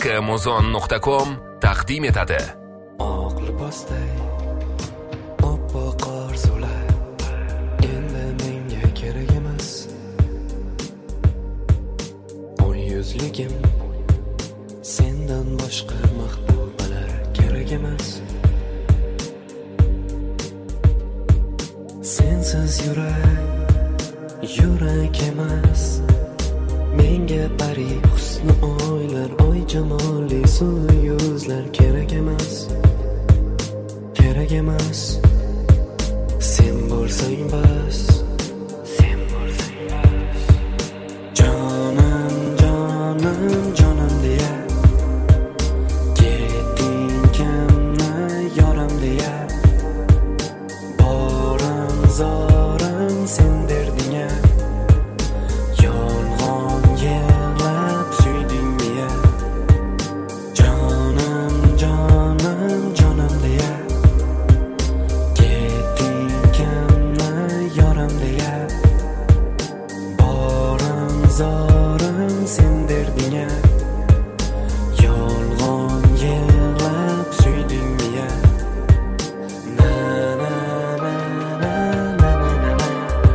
kmozon.com taqdim etadi. Oq libosday oppoq orzular endi menga kerak emas. Oy yuzligim sendan boshqa mahbubalar kerak emas. Sensiz yurak emas. Menga pari husni oylar, oy jamoli suv yuzlar kerak emas. Kerak emas. Sen bo'lsang bas. Sen bo'lsang bas. Jonim, jonim, jonim deya ketding kimni yoram deya. Borim, zorim sen derding-a. Yolg'on yig'lab suydingmi ya? Jonim, jonim, jonim deya ketding kimni yoram deya. Borim, zorim sen derding-a. Yolg'on yig'lab suydingmi ya? Na na na na na na na.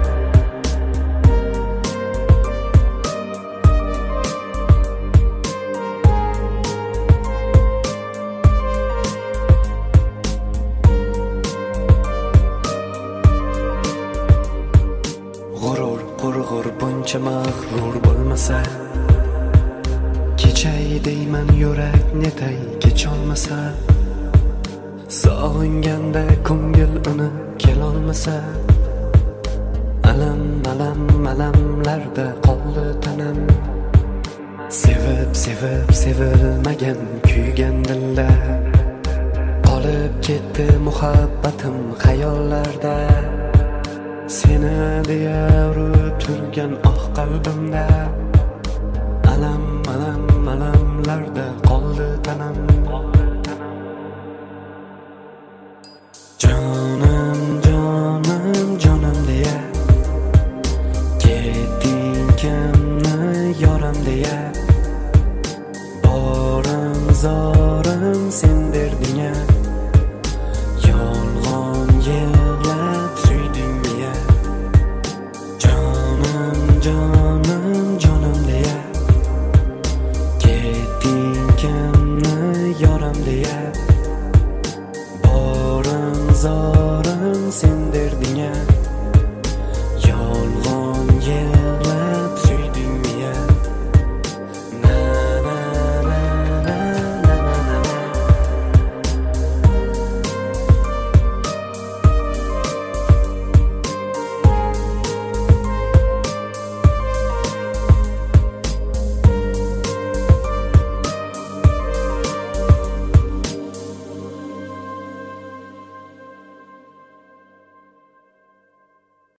G'urur, qurg'ur buncha mag'rur bo'lmasa, kechay deyman yurak netay kecholmasa. Sog'inganda ko'ngil uni kelolmasa, alam alam alamlarda qoldi tanam. Sevib sevib sevilmagan kuygan dilda qolib ketdi muhabbatim xayollarda. Seni deya urib turgan oh qalbimda alam alam alamlarda qoldi tanam. Jonim, jonim, jonim deya ketding kimni yoram deya. Borim, zorim sen derding-a. Yolg'on yig'lab suydingmi ya? Jonim, jonim, jonim deya ketding kimni yoram deya. Borim, zorim sen derding-a. Yolg'on